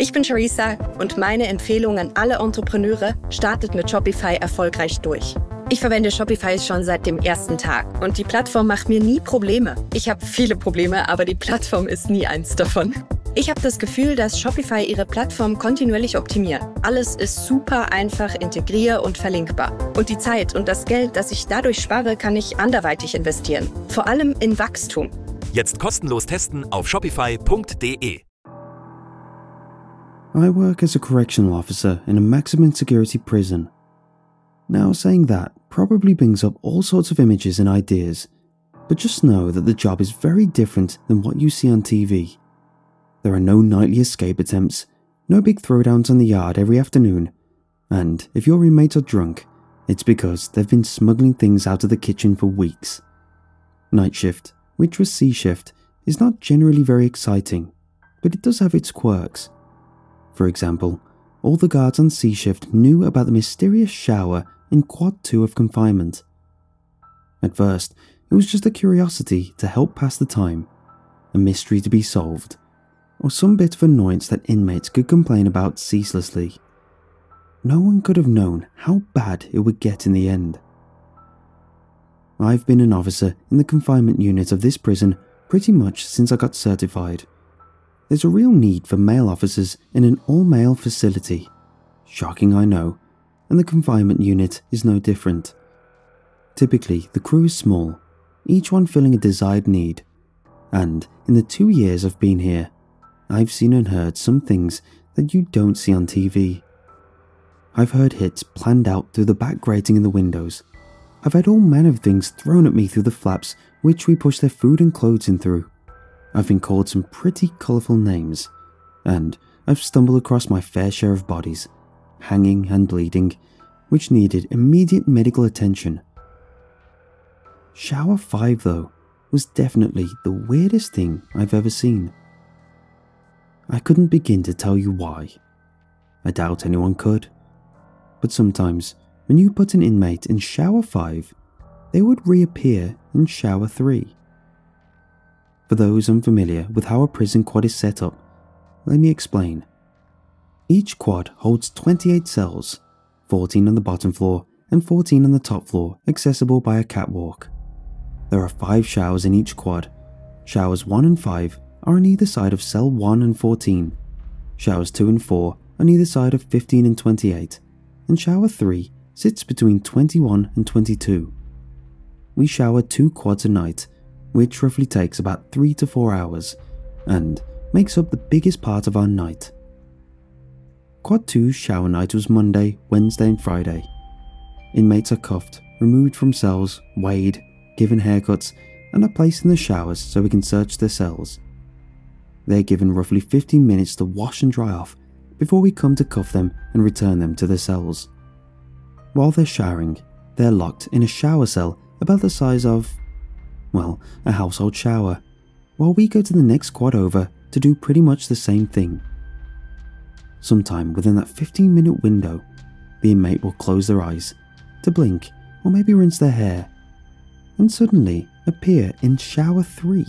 Ich bin Charissa und meine Empfehlung an alle Entrepreneure: startet mit Shopify erfolgreich durch. Ich verwende Shopify schon seit dem ersten Tag und die Plattform macht mir nie Probleme. Ich habe viele Probleme, aber die Plattform ist nie eins davon. Ich habe das Gefühl, dass Shopify ihre Plattform kontinuierlich optimiert. Alles ist super einfach integrier- und verlinkbar. Und die Zeit und das Geld, das ich dadurch spare, kann ich anderweitig investieren. Vor allem in Wachstum. Jetzt kostenlos testen auf shopify.de. I work as a correctional officer in a maximum security prison. Now, saying that probably brings up all sorts of images and ideas, but just know that the job is very different than what you see on TV. There are no nightly escape attempts, no big throwdowns on the yard every afternoon, and if your roommates are drunk, it's because they've been smuggling things out of the kitchen for weeks. Night shift, which was C shift, is not generally very exciting, but it does have its quirks. For example, all the guards on C shift knew about the mysterious shower in Quad 2 of confinement. At first, it was just a curiosity to help pass the time, a mystery to be solved, or some bit of annoyance that inmates could complain about ceaselessly. No one could have known how bad it would get in the end. I've been an officer in the confinement unit of this prison pretty much since I got certified. There's a real need for male officers in an all-male facility. Shocking, I know, and the confinement unit is no different. Typically, the crew is small, each one filling a desired need, and in the 2 years I've been here, I've seen and heard some things that you don't see on TV. I've heard hits planned out through the back grating in the windows. I've had all manner of things thrown at me through the flaps which we push their food and clothes in through. I've been called some pretty colourful names, and I've stumbled across my fair share of bodies, hanging and bleeding, which needed immediate medical attention. Shower 5, though, was definitely the weirdest thing I've ever seen. I couldn't begin to tell you why. I doubt anyone could. But sometimes, when you put an inmate in shower 5, they would reappear in shower 3. For those unfamiliar with how a prison quad is set up, let me explain. Each quad holds 28 cells, 14 on the bottom floor and 14 on the top floor, accessible by a catwalk. There are 5 showers in each quad. Showers 1 and 5 are on either side of cell 1 and 14. Showers 2 and 4 on either side of 15 and 28, and shower 3 sits between 21 and 22. We shower 2 quads a night, which roughly takes about 3 to 4 hours, and makes up the biggest part of our night. Quad 2's shower night was Monday, Wednesday and Friday. Inmates are cuffed, removed from cells, weighed, given haircuts, and are placed in the showers so we can search their cells. They're given roughly 15 minutes to wash and dry off before we come to cuff them and return them to their cells. While they're showering, they're locked in a shower cell about the size of, well, a household shower, while we go to the next quad over to do pretty much the same thing. Sometime within that 15-minute window, the inmate will close their eyes, to blink or maybe rinse their hair, and suddenly appear in shower 3.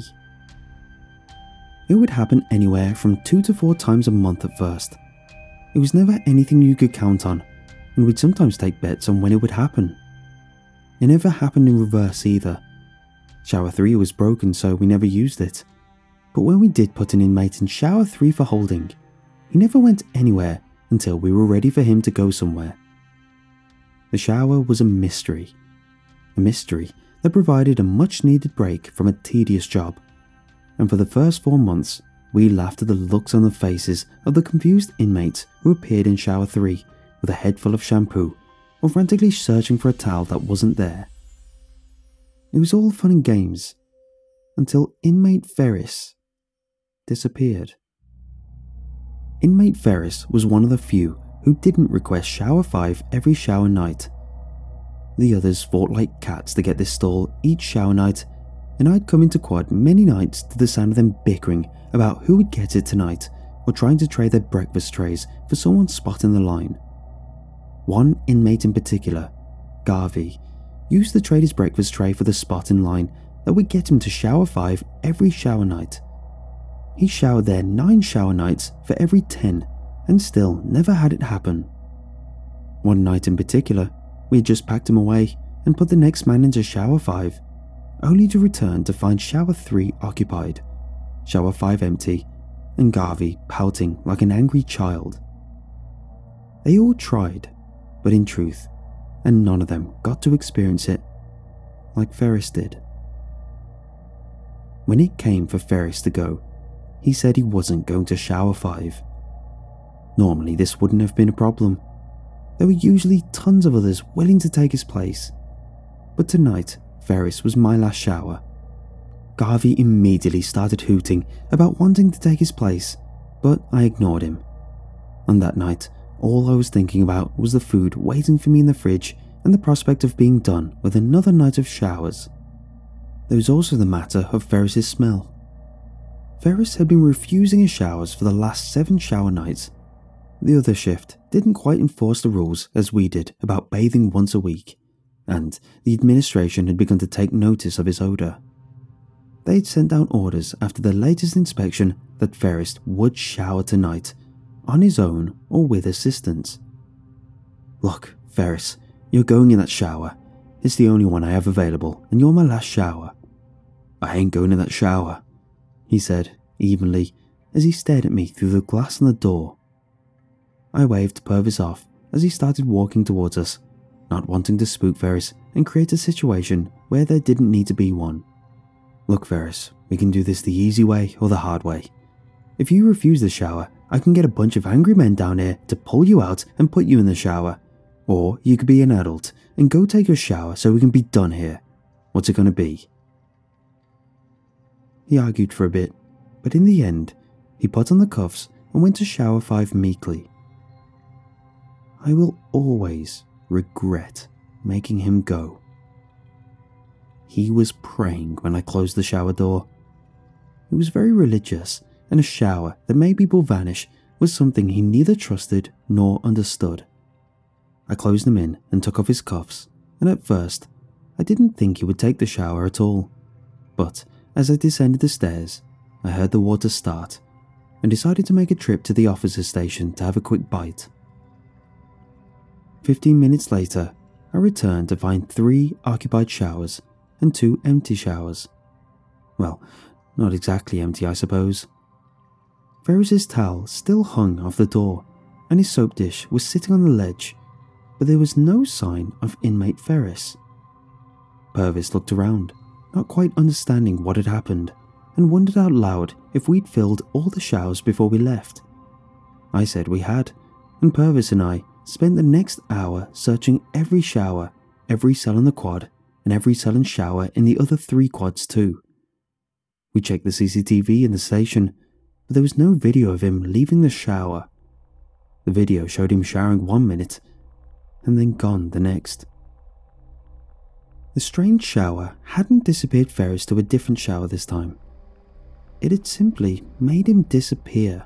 It would happen anywhere from 2 to 4 times a month at first. It was never anything you could count on, and we'd sometimes take bets on when it would happen. It never happened in reverse either. Shower 3 was broken, so we never used it. But when we did put an inmate in shower 3 for holding, he never went anywhere until we were ready for him to go somewhere. The shower was a mystery that provided a much needed break from a tedious job. And for the first 4 months, we laughed at the looks on the faces of the confused inmates who appeared in shower 3 with a head full of shampoo or frantically searching for a towel that wasn't there. It was all fun and games until inmate Ferris disappeared. Inmate Ferris was one of the few who didn't request shower 5 every shower night. The others fought like cats to get this stall each shower night, and I'd come into quad many nights to the sound of them bickering about who would get it tonight or trying to trade their breakfast trays for someone's spot in the line. One inmate in particular, Garvey, used to trade his breakfast tray for the spot in line that would get him to shower 5 every shower night. He showered there 9 shower nights for every 10, and still never had it happen. One night in particular, we had just packed him away and put the next man into shower 5, only to return to find shower 3 occupied, shower 5 empty, and Garvey pouting like an angry child. They all tried, but in truth, and none of them got to experience it like Ferris did. When it came for Ferris to go, he said he wasn't going to shower 5. Normally this wouldn't have been a problem. There were usually tons of others willing to take his place. But tonight, Ferris was my last shower. Garvey immediately started hooting about wanting to take his place, but I ignored him. On that night, all I was thinking about was the food waiting for me in the fridge and the prospect of being done with another night of showers. There was also the matter of Ferris's smell. Ferris had been refusing his showers for the last 7 shower nights. The other shift didn't quite enforce the rules as we did about bathing once a week, and the administration had begun to take notice of his odour. They'd sent out orders after the latest inspection that Ferris would shower tonight, on his own or with assistance. "Look, Ferris, you're going in that shower. It's the only one I have available, and you're my last shower." "I ain't going in that shower," he said evenly as he stared at me through the glass on the door. I waved Purvis off as he started walking towards us, not wanting to spook Ferris and create a situation where there didn't need to be one. "Look, Ferris, we can do this the easy way or the hard way. If you refuse the shower, I can get a bunch of angry men down here to pull you out and put you in the shower. Or you could be an adult and go take your shower so we can be done here. What's it going to be?" He argued for a bit, but in the end, he put on the cuffs and went to shower 5 meekly. I will always regret making him go. He was praying when I closed the shower door. He was very religious, and a shower that made people vanish was something he neither trusted nor understood. I closed him in and took off his cuffs, and at first, I didn't think he would take the shower at all. But as I descended the stairs, I heard the water start, and decided to make a trip to the officer's station to have a quick bite. 15 minutes later, I returned to find 3 occupied showers and 2 empty showers. Well, not exactly empty, I suppose. Ferris's towel still hung off the door, and his soap dish was sitting on the ledge, but there was no sign of inmate Ferris. Purvis looked around, not quite understanding what had happened, and wondered out loud if we'd filled all the showers before we left. I said we had, and Purvis and I spent the next hour searching every shower, every cell in the quad, and every cell and shower in the other 3 quads too. We checked the CCTV in the station, but there was no video of him leaving the shower. The video showed him showering 1 minute, and then gone the next. The strange shower hadn't disappeared Ferris to a different shower this time. It had simply made him disappear.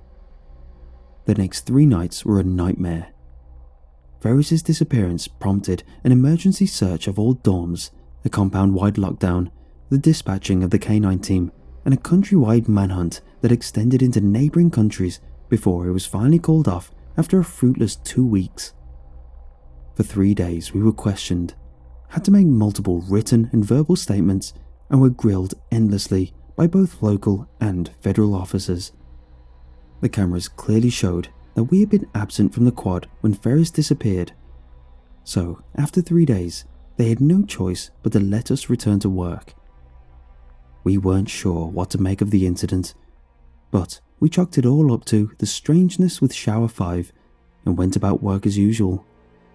The next 3 nights were a nightmare. Ferris's disappearance prompted an emergency search of all dorms, a compound-wide lockdown, the dispatching of the K9 team, and a countrywide manhunt that extended into neighbouring countries before it was finally called off after a fruitless 2 weeks. For 3 days we were questioned, had to make multiple written and verbal statements, and were grilled endlessly by both local and federal officers. The cameras clearly showed that we had been absent from the quad when Ferris disappeared. So, after 3 days, they had no choice but to let us return to work. We weren't sure what to make of the incident, but we chalked it all up to the strangeness with shower 5 and went about work as usual.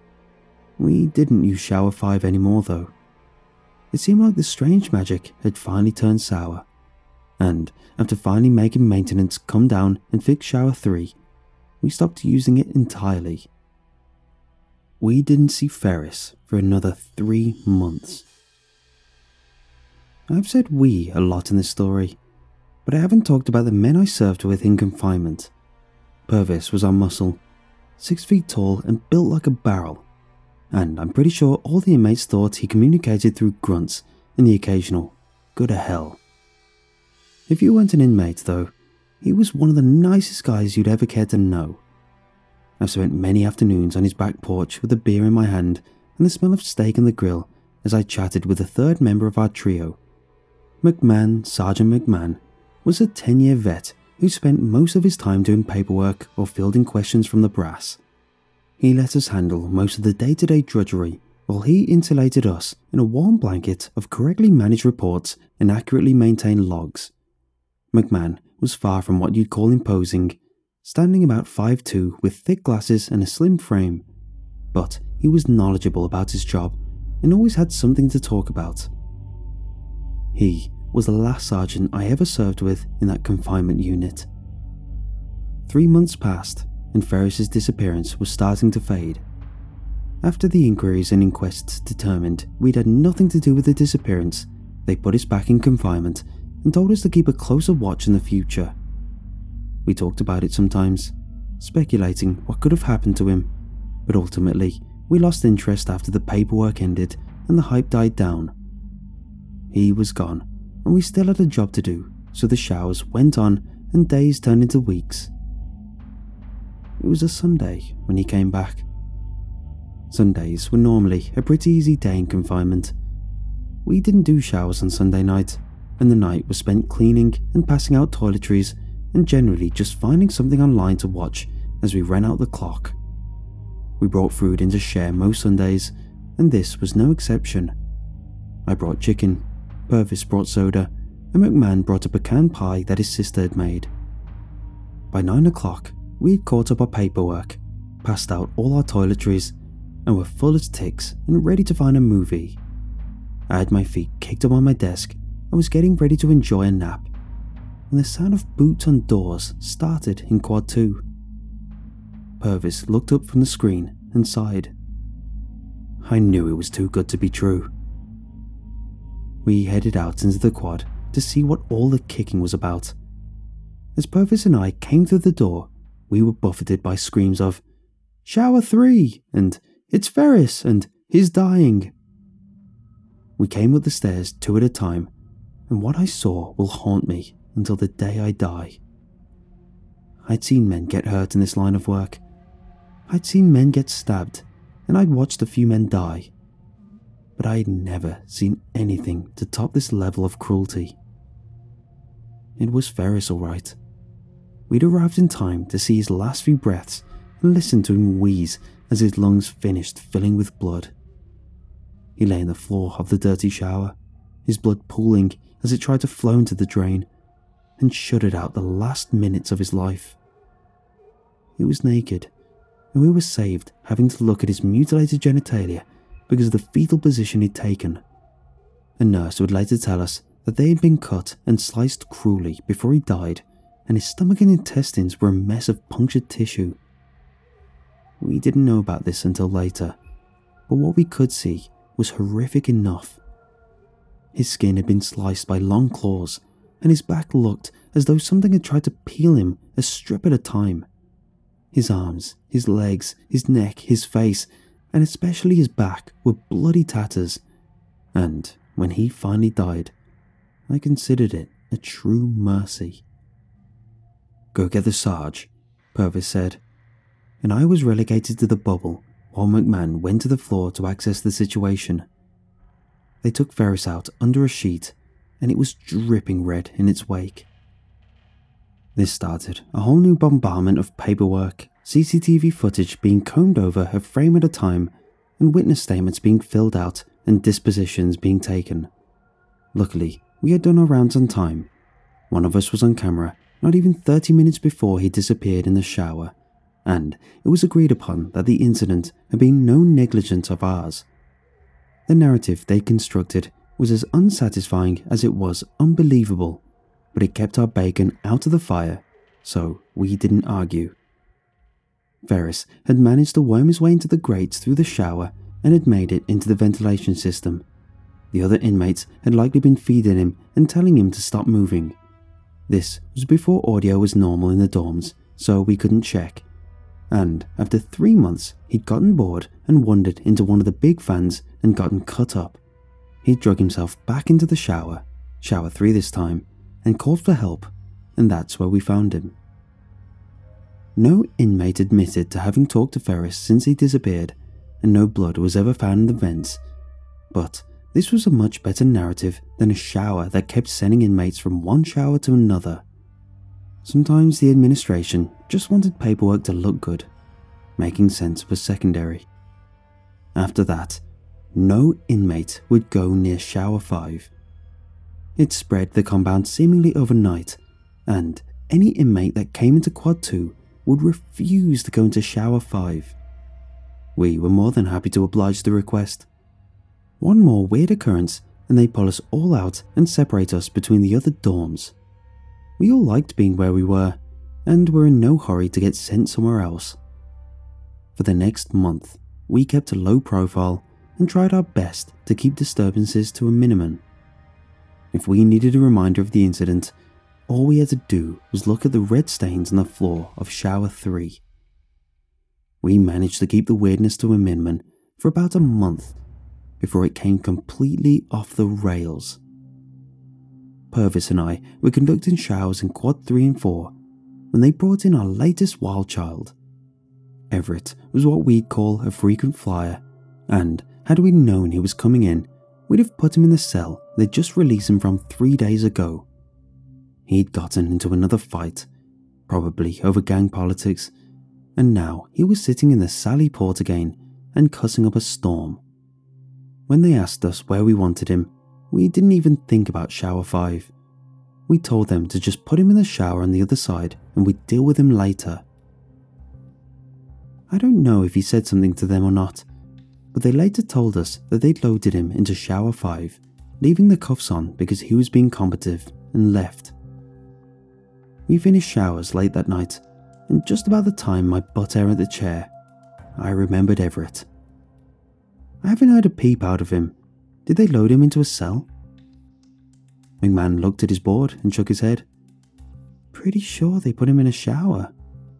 We didn't use shower 5 anymore though. It seemed like the strange magic had finally turned sour, and after finally making maintenance come down and fix shower 3, we stopped using it entirely. We didn't see Ferris for another 3 months. I've said we a lot in this story, but I haven't talked about the men I served with in confinement. Purvis was our muscle, 6 feet tall and built like a barrel, and I'm pretty sure all the inmates thought he communicated through grunts and the occasional "go to hell." If you weren't an inmate though, he was one of the nicest guys you'd ever care to know, I've spent many afternoons on his back porch with a beer in my hand and the smell of steak on the grill as I chatted with the third member of our trio. Sergeant McMahon, was a 10-year vet who spent most of his time doing paperwork or fielding questions from the brass. He let us handle most of the day-to-day drudgery while he insulated us in a warm blanket of correctly managed reports and accurately maintained logs. McMahon was far from what you'd call imposing, standing about 5'2" with thick glasses and a slim frame, but he was knowledgeable about his job and always had something to talk about. He was the last sergeant I ever served with in that confinement unit. 3 months passed and Ferris's disappearance was starting to fade. After the inquiries and inquests determined we'd had nothing to do with the disappearance, they put us back in confinement and told us to keep a closer watch in the future. We talked about it sometimes, speculating what could have happened to him, but ultimately we lost interest after the paperwork ended and the hype died down. He was gone, and we still had a job to do, so the showers went on and days turned into weeks. It was a Sunday when he came back. Sundays were normally a pretty easy day in confinement. We didn't do showers on Sunday night, and the night was spent cleaning and passing out toiletries and generally just finding something online to watch as we ran out the clock. We brought food in to share most Sundays, and this was no exception. I brought chicken, Purvis brought soda, and McMahon brought a pecan pie that his sister had made. By 9 o'clock, we had caught up our paperwork, passed out all our toiletries, and were full as ticks and ready to find a movie. I had my feet kicked up on my desk and was getting ready to enjoy a nap when the sound of boots on doors started in quad 2. Purvis looked up from the screen and sighed. I knew it was too good to be true. We headed out into the quad to see what all the kicking was about. As Purvis and I came through the door, we were buffeted by screams of, "Shower 3!" and "It's Ferris!" and "He's dying!" We came up the stairs 2 at a time, and what I saw will haunt me until the day I die. I'd seen men get hurt in this line of work. I'd seen men get stabbed, and I'd watched a few men die. But I had never seen anything to top this level of cruelty. It was Ferris, all right. We'd arrived in time to see his last few breaths and listen to him wheeze as his lungs finished filling with blood. He lay on the floor of the dirty shower, his blood pooling as it tried to flow into the drain, and shuddered out the last minutes of his life. He was naked, and we were saved having to look at his mutilated genitalia because of the fetal position he'd taken. A nurse would later tell us that they had been cut and sliced cruelly before he died, and his stomach and intestines were a mess of punctured tissue. We didn't know about this until later, but what we could see was horrific enough. His skin had been sliced by long claws, and his back looked as though something had tried to peel him a strip at a time. His arms, his legs, his neck, his face, and especially his back were bloody tatters, and when he finally died, I considered it a true mercy. "Go get the Sarge," Purvis said, and I was relegated to the bubble while McMahon went to the floor to access the situation. They took Ferris out under a sheet, and it was dripping red in its wake. This started a whole new bombardment of paperwork, CCTV footage being combed over a frame at a time, and witness statements being filled out and dispositions being taken. Luckily, we had done our rounds on time. One of us was on camera not even 30 minutes before he disappeared in the shower, and it was agreed upon that the incident had been no negligence of ours. The narrative they constructed was as unsatisfying as it was unbelievable, but it kept our bacon out of the fire, so we didn't argue. Ferris had managed to worm his way into the grates through the shower and had made it into the ventilation system. The other inmates had likely been feeding him and telling him to stop moving. This was before audio was normal in the dorms, so we couldn't check. And after 3 months, he'd gotten bored and wandered into one of the big fans and gotten cut up. He drug himself back into the shower 3 this time, and called for help, and that's where we found him. No inmate admitted to having talked to Ferris since he disappeared, and no blood was ever found in the vents. But this was a much better narrative than a shower that kept sending inmates from one shower to another. Sometimes the administration just wanted paperwork to look good. Making sense was secondary. After that, no inmate would go near Shower 5. It spread the compound seemingly overnight, and any inmate that came into Quad 2 would refuse to go into Shower 5. We were more than happy to oblige the request. One more weird occurrence and they pull us all out and separate us between the other dorms. We all liked being where we were, and were in no hurry to get sent somewhere else. For the next month, we kept a low profile and tried our best to keep disturbances to a minimum. If we needed a reminder of the incident, all we had to do was look at the red stains on the floor of Shower 3. We managed to keep the weirdness to a minimum for about a month before it came completely off the rails. Purvis and I were conducting showers in Quad 3 and 4 when they brought in our latest wild child. Everett was what we'd call a frequent flyer, and had we known he was coming in, we'd have put him in the cell they'd just released him from 3 days ago. He'd gotten into another fight, probably over gang politics, and now he was sitting in the Sally Port again and cussing up a storm. When they asked us where we wanted him, we didn't even think about Shower 5. We told them to just put him in the shower on the other side and we'd deal with him later. I don't know if he said something to them or not, but they later told us that they'd loaded him into Shower 5, leaving the cuffs on because he was being combative, and left. We finished showers late that night, and just about the time my butt ate at the chair, I remembered Everett. I haven't heard a peep out of him. Did they load him into a cell? McMahon looked at his board and shook his head. Pretty sure they put him in a shower.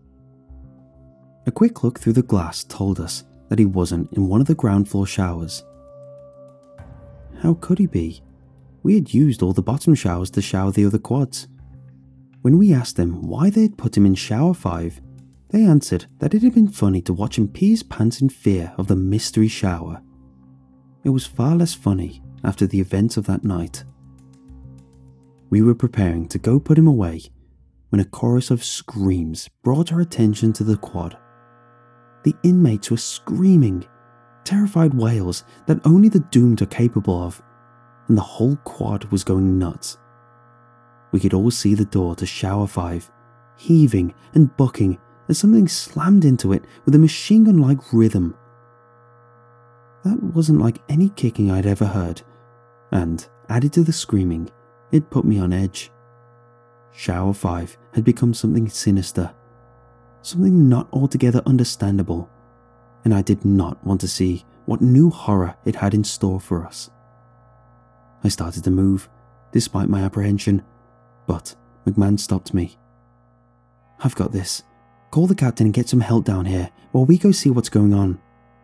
A quick look through the glass told us that he wasn't in one of the ground floor showers. How could he be? We had used all the bottom showers to shower the other quads. When we asked them why they had put him in Shower 5, they answered that it had been funny to watch him pee his pants in fear of the mystery shower. It was far less funny after the events of that night. We were preparing to go put him away when a chorus of screams brought our attention to the quad. The inmates were screaming, terrified wails that only the doomed are capable of, and the whole quad was going nuts. We could all see the door to Shower 5 heaving and bucking as something slammed into it with a machine gun-like rhythm. That wasn't like any kicking I'd ever heard, and added to the screaming, it put me on edge. Shower 5 had become something sinister, something not altogether understandable, and I did not want to see what new horror it had in store for us. I started to move, despite my apprehension, but McMahon stopped me. I've got this. Call the captain and get some help down here while we go see what's going on.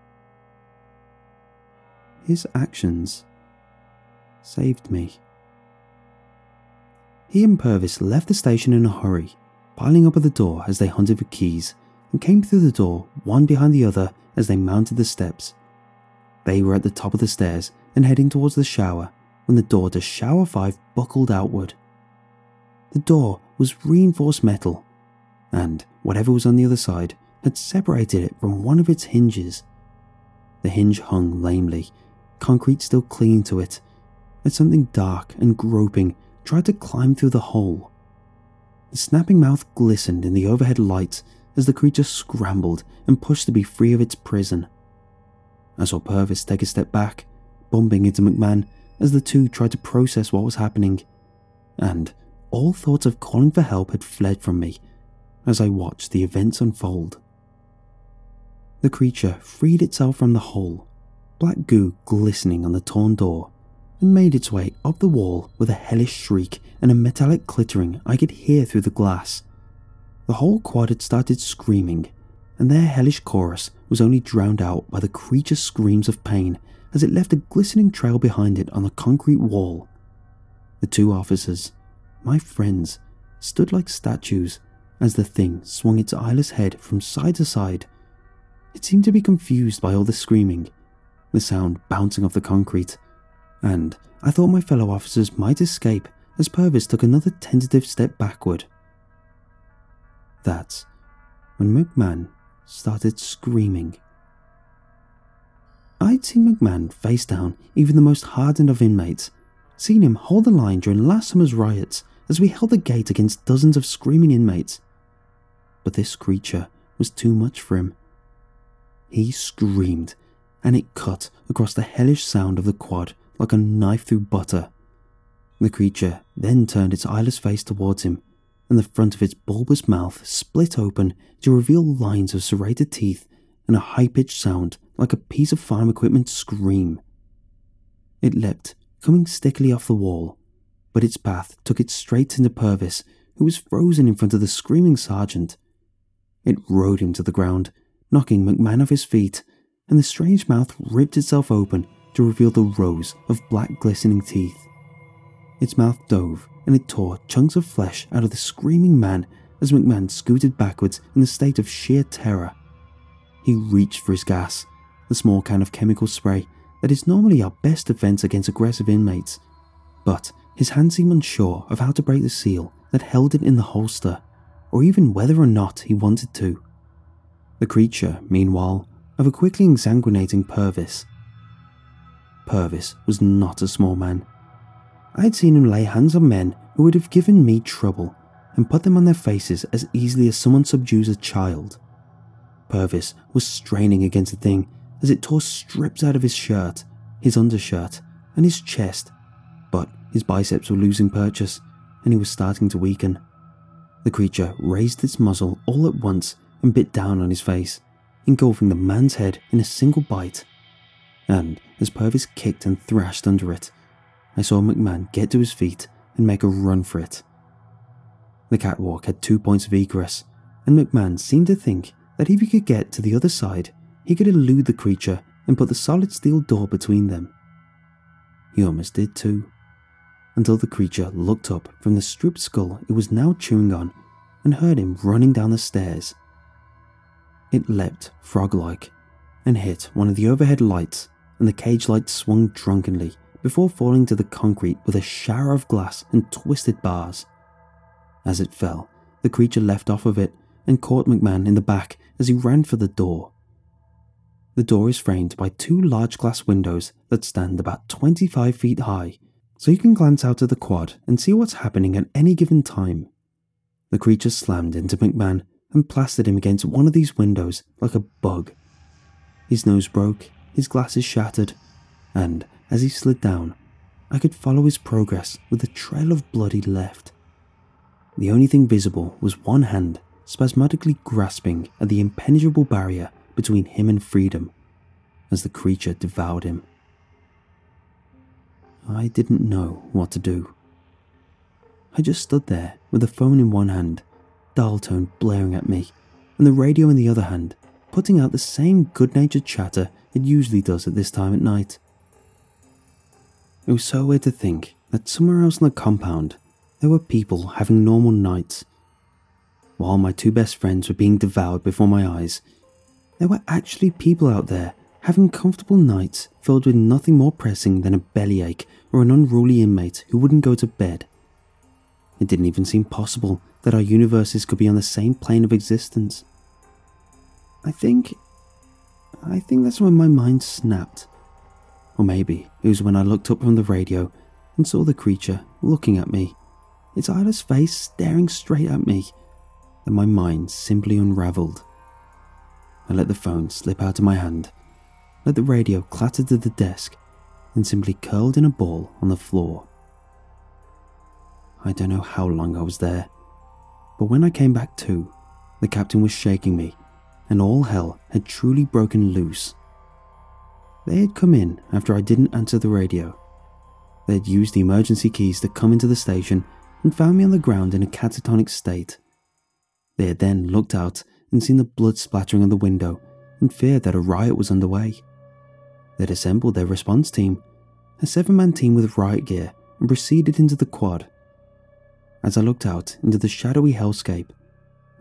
His actions saved me. He and Purvis left the station in a hurry, piling up at the door as they hunted for keys, and came through the door one behind the other as they mounted the steps. They were at the top of the stairs and heading towards the shower when the door to Shower 5 buckled outward. The door was reinforced metal, and whatever was on the other side had separated it from one of its hinges. The hinge hung lamely, concrete still clinging to it, as something dark and groping tried to climb through the hole. The snapping mouth glistened in the overhead lights as the creature scrambled and pushed to be free of its prison. I saw Purvis take a step back, bumping into McMahon as the two tried to process what was happening, and all thoughts of calling for help had fled from me as I watched the events unfold. The creature freed itself from the hole, black goo glistening on the torn door, and made its way up the wall with a hellish shriek and a metallic clittering I could hear through the glass. The whole quad had started screaming, and their hellish chorus was only drowned out by the creature's screams of pain as it left a glistening trail behind it on the concrete wall. The two officers, my friends, stood like statues as the thing swung its eyeless head from side to side. It seemed to be confused by all the screaming, the sound bouncing off the concrete, and I thought my fellow officers might escape as Purvis took another tentative step backward. That's when McMahon started screaming. I'd seen McMahon face down even the most hardened of inmates, seen him hold the line during last summer's riots as we held the gate against dozens of screaming inmates. But this creature was too much for him. He screamed, and it cut across the hellish sound of the quad like a knife through butter. The creature then turned its eyeless face towards him, and the front of its bulbous mouth split open to reveal lines of serrated teeth and a high-pitched sound like a piece of farm equipment scream. It leapt, coming stickily off the wall, but its path took it straight into Purvis, who was frozen in front of the screaming sergeant. It rode him to the ground, knocking McMahon off his feet, and the strange mouth ripped itself open to reveal the rows of black glistening teeth. Its mouth dove, and it tore chunks of flesh out of the screaming man as McMahon scooted backwards in a state of sheer terror. He reached for his gas, the small can of chemical spray that is normally our best defense against aggressive inmates, but his hand seemed unsure of how to break the seal that held it in the holster, or even whether or not he wanted to. The creature, meanwhile, of a quickly exsanguinating Purvis. Purvis was not a small man. I had seen him lay hands on men who would have given me trouble and put them on their faces as easily as someone subdues a child. Purvis was straining against the thing as it tore strips out of his shirt, his undershirt, and his chest, but his biceps were losing purchase, and he was starting to weaken. The creature raised its muzzle all at once and bit down on his face, engulfing the man's head in a single bite. And as Purvis kicked and thrashed under it, I saw McMahon get to his feet and make a run for it. The catwalk had 2 points of egress, and McMahon seemed to think that if he could get to the other side, he could elude the creature and put the solid steel door between them. He almost did too, until the creature looked up from the stripped skull it was now chewing on and heard him running down the stairs. It leapt frog-like and hit one of the overhead lights, and the cage light swung drunkenly before falling to the concrete with a shower of glass and twisted bars. As it fell, the creature leapt off of it and caught McMahon in the back as he ran for the door. The door is framed by 2 large glass windows that stand about 25 feet high, so you can glance out of the quad and see what's happening at any given time. The creature slammed into McMahon and plastered him against one of these windows like a bug. His nose broke, his glasses shattered, and as he slid down, I could follow his progress with a trail of blood he left. The only thing visible was one hand spasmodically grasping at the impenetrable barrier between him and freedom as the creature devoured him. I didn't know what to do. I just stood there with the phone in one hand, dial tone blaring at me, and the radio in the other hand, putting out the same good-natured chatter it usually does at this time at night. It was so weird to think that somewhere else in the compound there were people having normal nights. While my 2 best friends were being devoured before my eyes, there were actually people out there having comfortable nights filled with nothing more pressing than a bellyache or an unruly inmate who wouldn't go to bed. It didn't even seem possible that our universes could be on the same plane of existence. I think that's when my mind snapped. Or maybe it was when I looked up from the radio and saw the creature looking at me, its eyeless face staring straight at me, that my mind simply unravelled. I let the phone slip out of my hand, let the radio clatter to the desk, and simply curled in a ball on the floor. I don't know how long I was there, but when I came back to, the captain was shaking me, and all hell had truly broken loose. They had come in after I didn't answer the radio. They had used the emergency keys to come into the station and found me on the ground in a catatonic state. They had then looked out and seen the blood splattering on the window and feared that a riot was underway. They had assembled their response team, a 7-man team with riot gear, and proceeded into the quad. As I looked out into the shadowy hellscape,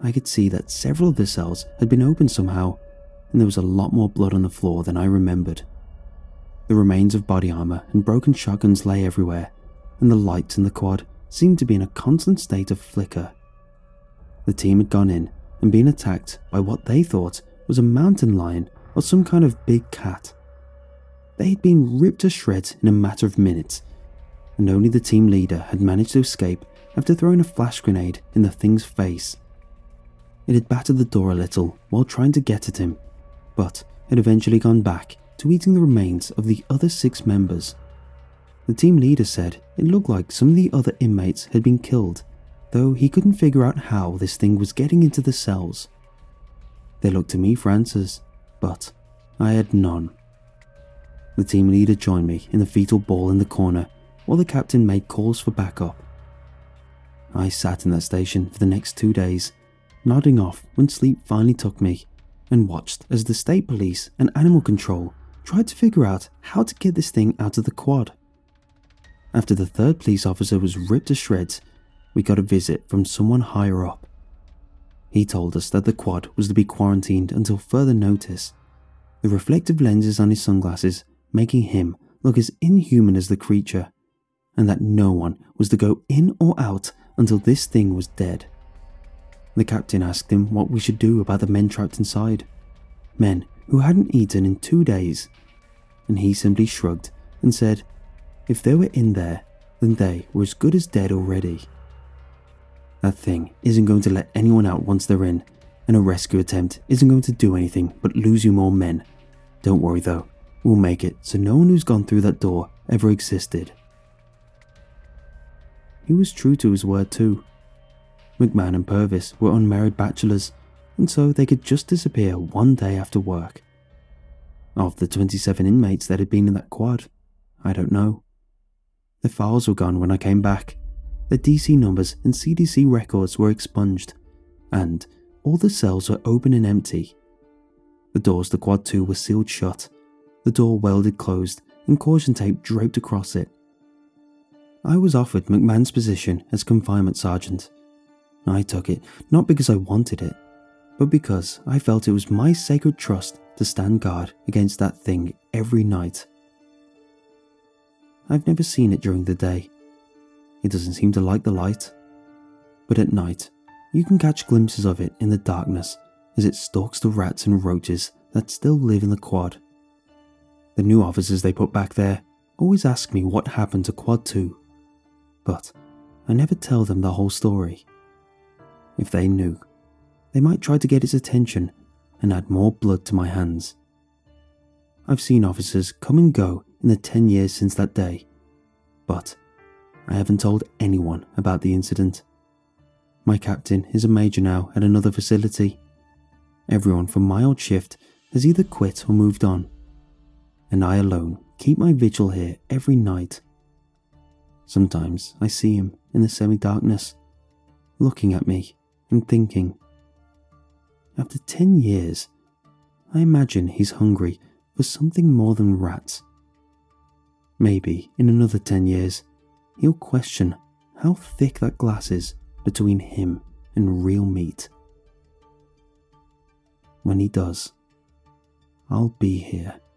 I could see that several of the cells had been opened somehow, and there was a lot more blood on the floor than I remembered. The remains of body armor and broken shotguns lay everywhere, and the lights in the quad seemed to be in a constant state of flicker. The team had gone in and been attacked by what they thought was a mountain lion or some kind of big cat. They had been ripped to shreds in a matter of minutes, and only the team leader had managed to escape after throwing a flash grenade in the thing's face. It had battered the door a little while trying to get at him, but had eventually gone back to eating the remains of the other 6 members. The team leader said it looked like some of the other inmates had been killed, though he couldn't figure out how this thing was getting into the cells. They looked to me for answers, but I had none. The team leader joined me in the fetal ball in the corner while the captain made calls for backup. I sat in that station for the next 2 days, nodding off when sleep finally took me, and watched as the state police and animal control tried to figure out how to get this thing out of the quad. After the 3rd police officer was ripped to shreds, we got a visit from someone higher up. He told us that the quad was to be quarantined until further notice, the reflective lenses on his sunglasses making him look as inhuman as the creature, and that no one was to go in or out until this thing was dead. The captain asked him what we should do about the men trapped inside, men who hadn't eaten in 2 days, and he simply shrugged and said if they were in there, then they were as good as dead already. That thing isn't going to let anyone out once they're in, and a rescue attempt isn't going to do anything but lose you more men. Don't worry though, we'll make it so no one who's gone through that door ever existed. He was true to his word too. McMahon and Purvis were unmarried bachelors, and so they could just disappear one day after work. Of the 27 inmates that had been in that quad, I don't know. Their files were gone when I came back. Their DC numbers and CDC records were expunged, and all the cells were open and empty. The doors to Quad 2 were sealed shut, the door welded closed and caution tape draped across it. I was offered McMahon's position as confinement sergeant. I took it not because I wanted it, but because I felt it was my sacred trust to stand guard against that thing every night. I've never seen it during the day. It doesn't seem to like the light. But at night, you can catch glimpses of it in the darkness as it stalks the rats and roaches that still live in the quad. The new officers they put back there always ask me what happened to Quad 2, but I never tell them the whole story. If they knew, they might try to get its attention and add more blood to my hands. I've seen officers come and go in the 10 years since that day, but I haven't told anyone about the incident. My captain is a major now at another facility. Everyone from my old shift has either quit or moved on, and I alone keep my vigil here every night. Sometimes I see him in the semi-darkness, looking at me and thinking. After 10 years, I imagine he's hungry for something more than rats. Maybe in another 10 years, he'll question how thick that glass is between him and real meat. When he does, I'll be here.